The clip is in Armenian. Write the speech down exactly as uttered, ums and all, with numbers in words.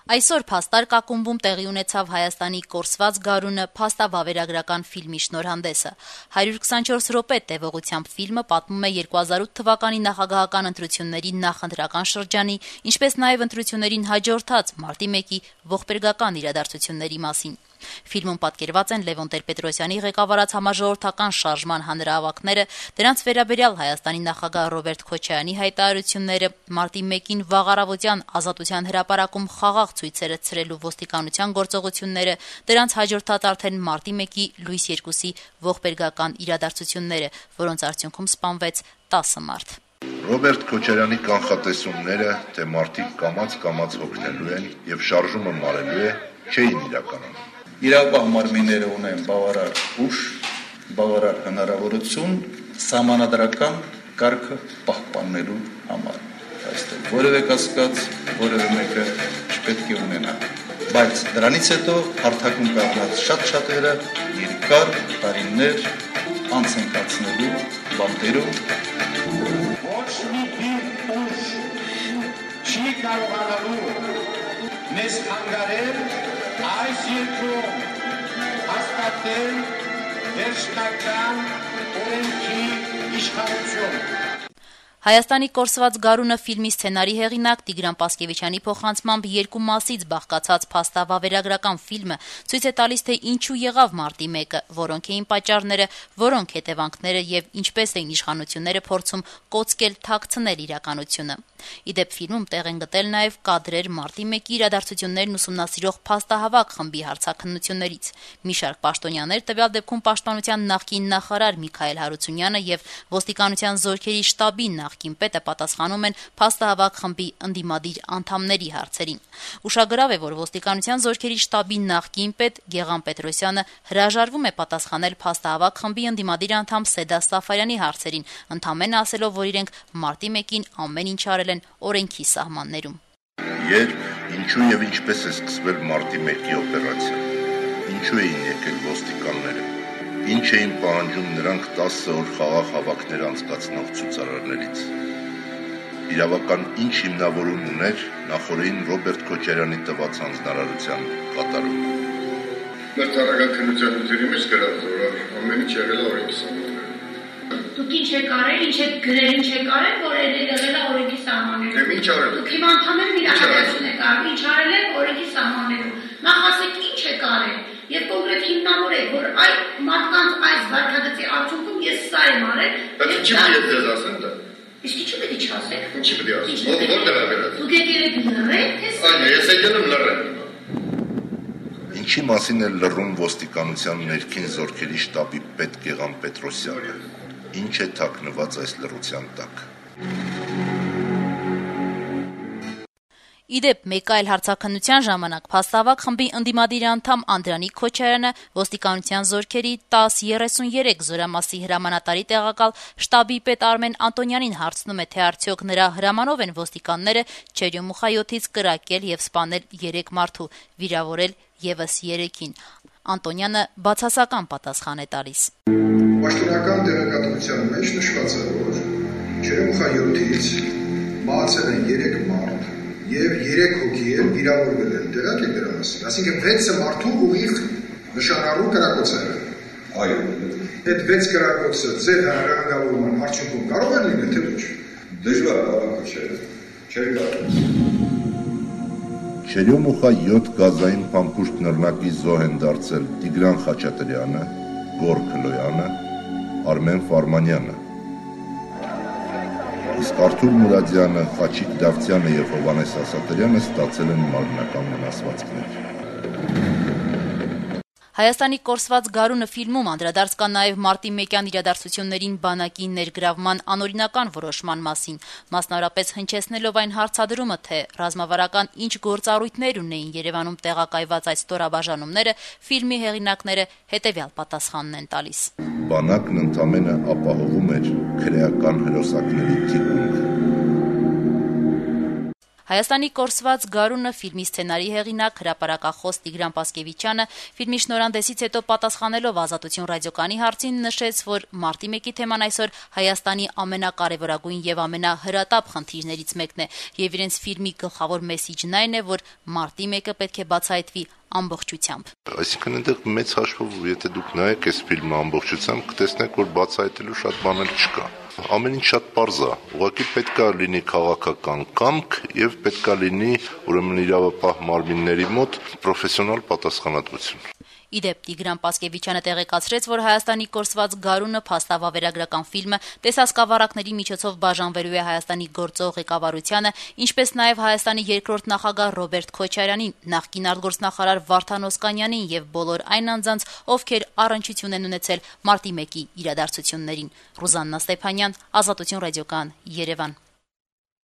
Այսօր Փաստարկ ակումբում տեղի ունեցավ Հայաստանի կորսված գարունը փաստավավերագրական ֆիլմի շնորհանդեսը։ հարյուր քսանչորս րոպե տևողությամբ ֆիլմը պատմում է երկու հազար ութ թվականի նախագահական ընտրությունների նախընտրական շրջանի, ինչպես նաև ընտրություններին հաջորդած մարտի մեկի ողբերգական իրադարձությունների մասին։ Ֆիլմում պատկերված են Լևոն Տեր-Պետրոսյանի ղեկավարած համաժողովրդական շարժման հանրահավաքները, դրանց վերաբերյալ Հայաստանի նախագահ Ռոբերտ Քոչարյանի հայտարարությունները, մարտի մեկին վաղ առավոտյան Ազատության հրապարակում խաղաղ ցույցերը ցրելու ոստիկանության գործողությունները, դրանց հաջորդած արդեն մարտի մեկի լույս երկուսի ողբերգական իրադարձությունները, որոնց արդյունքում սպանվեց տասը մարդ։ Ռոբերտ Քոչարյանի կանխատեսումները, թե մարդիկ կամաց-կամաց հոգնելու են եւ շարժումը մարելու է, չէին իրականում։ Իրավապահ մարմինները ունեն բավարար ուժ, բավարար հնարավորություն սահմանադրական կարգը պահպանելու համար։ Այստեղ որևէ կասկած, որևէ մեկը չպետք է ունենա։ Բայց դրանից հետո հարթակում կանգնած շատ-շատերը երկար տարիներ անց են կացնելու բանտերում։ Ոչ մի ուժ չի կարողանալու մեզ խանգարել այս երկրում հաստատել վերջնական օրենքի իշխանություն։ Հայաստանի կորսված գարունը ֆիլմի սցենարի հեղինակ Տիգրան Պասկևիչյանի փոխանցմամբ երկու մասից բաղկացած փաստավավերագրական ֆիլմը ցույց է տալիս, թե ինչու եղավ մարտի մեկը, որոնք էին պատճառները, որոնք հետևանքները եւ ինչպես էին իշխանությունները փորձում կոծկել թաքցնել իրականությունը։ Իդեպ ֆիլմում տեղ են գտել նաև կադրեր մարտի մեկի իրադարձություններն ուսումնասիրող փաստահավաք խմբի հարցաքննություններից։ Մի շարք պաշտոնյաներ, տվյալ դեպքում Պաշտպանության նախկին նախարար Միքայել Հարությունյանը եւ ոստիկանության զորքերի շտաբի նախկին պետը պատասխանում են փաստահավաք խմբի ընդդիմադիր անդամների հարցերին։ Ուշագրավ է, որ ոստիկանության զորքերի շտաբի նախկին պետ Գեղամ Պետրոսյանը հրաժարվում է պատասխանել փաստահավաք խմբի ընդդիմադիր անդամ Սեդա Սաֆարյանի հարցերին, ընդամենը ասելով, որ իրենք մարտի մեկին ամեն ինչ արել են օրենքի սահմաններում։ Երբ, ինչու եւ ինչպես է սկսվել մարտի մեկի օպերացիան, ինչու էին եկել ոստիկանները, ինչ էին պահանջում նրանք տասը օր խաղաղ հավաքներ անցկացնող ցուցարարներից։ Իրավական ինչ հիմնավորում ուներ նախորդին Ռոբերտ Քոչարյանի տված հանձնարարության կատարումը։ Մեր տարական քննության ուղերի մեջ գրած որ ամեն ինչ եղել է օրենքի սահմաններում։ Դուք ինչ եք արել, ինչ եք գրել, ինչ եք արել, որ եղել է օրենքի սահմաններում։ Դե ինչ արել։ Դուք հիմա ընդհանրապես իրականություն եք արել, ինչ արել եք օրենքի սահմաններում։ Նախ ասեք ինչ եք արել եւ կոնկրետ հիմնավորեք, որ այդ մարդկանց այս վարքագծի արդյունքում ես սա եմ արել։ Բայց ինչի՞ պետք է ասեմ դա։ Իսկ ինչու պետք է չասեք։ Ինչի՞ պետք է ասեմ։ Ո՞ր որտեղ է վերած։ Դուք եկել եք լռել, թե սա։ Այո, ես եկել եմ լռել։ Ինչի մասին է լռում ոստիկանության ներքին զորքերի շտաբի պետ Գեղամ Պետրոսյանը։ Ինչ է թաքնված այս լռության տակ։ Իդեպ մեկ այլ հարցաքննության ժամանակ փաստահավաք խմբի ընդդիմադիր անդամ Անդրանիկ Քոչարյանը ոստիկանության զորքերի տաս երեսուներեք զորամասի հրամանատարի տեղակալ շտաբի պետ Արմեն Անտոնյանին հարցնում է, թե արդյոք նրա հրամանով են ոստիկանները Չերյոմուխայոթից կրակել եւ սպանել երեք մարդու, վիրավորել եւս երեքին։ Անտոնյանը բացասական պատասխան է տալիս։ Պաշտոնական տեղեկատվության մեջ նշված է, որ Չերյոմուխայոթից մահացել են երեք մարդ եւ երեք հոգի են վիրավորվել են, տեղակ եք դրա մասին, այսինքն վեցը մարդու ուղիղ նշանառու կրակոցներ են։ Այո։ Այդ վեց կրակոցը ձեր հրանգավորման արդյունքում կարող է լինել, թե ոչ։ Դժվար կարող չէ։ Չէ կարող։ Չերյոմուխայոթ գազային փամփուշտ նռնակի զոհ են դարձել Տիգրան Խաչատրյանը, Գոր Քլոյանը, Արմեն Ֆարմանյանը։ Իսկ Արթուր Մուրադյանը, Խաչիկ Դավթյանը եւ Հովանես Ասատրյանը ստացել են մարմնական վնասվածքներ։ Հայաստանի կորսված գարունը ֆիլմում անդրադարձ կա նաև մարտի մեկյան իրադարձություններին բանակի ներգրավման անօրինական որոշման մասին, մասնավորապես հնչեցնելով այն հարցադրումը, թե ռազմավարական ինչ գործառույթներ ունեին Երևանում տեղակայված այս ստորաբաժանումները, ֆիլմի հեղինակները հետևյալ պատասխանն են տալիս։ Բանակն ընդամենը ապահովում էր քրեական հրոսակների թիկունքը։ Հայաստանի կորսված գարունը ֆիլմի սցենարի հեղինակ, հրապարակախոս Տիգրան Պասկևիչյանը ֆիլմի շնորհանդեսից հետո պատասխանելով Ազատություն ռադիոկայանի հարցին նշեց, որ մարտի մեկի թեման այսօր Հայաստանի ամենակարևորագույն եւ ամենահրատապ խնդիրներից մեկն է, եւ իրենց ֆիլմի գլխավոր մեսիջն այն է, որ մարտի մեկը պետք է բացահայտվի ամբողջությամբ։ Այսինքն այնտեղ մեծ հաշվով, եթե դուք նայեք այս ֆիլմը ամբողջությամբ, կտեսնեք, որ բացահայտելու շատ բաներ չկա։ Ամեն ինչ շատ պարզ է։ Ուղղակի պետք է լինի քաղաքական կամք եւ պետք է լինի ուրեմն իրավապահ մարմինների մոտ պրոֆեսիոնալ պատասխանատվություն։ Իդեպ Տիգրան Պասկևիչյանը տեղեկացրեց, որ Հայաստանի կորսված գարունը փաստավավերագրական ֆիլմը տեսահսկավառակների միջոցով բաժանվելու է Հայաստանի գործող ղեկավարությանը, ինչպես նաև Հայաստանի երկրորդ նախագահ Ռոբերտ Քոչարյանին, նախկին արտգործնախարար Վարդան Օսկանյանին եւ բոլոր այն անձանց, ովքեր առնչություն են ունեցել մարտի մեկի իրադարձություններին։ Ռուզաննա Ստեփանյան, Ազատություն ռադիոկայան, Երևան։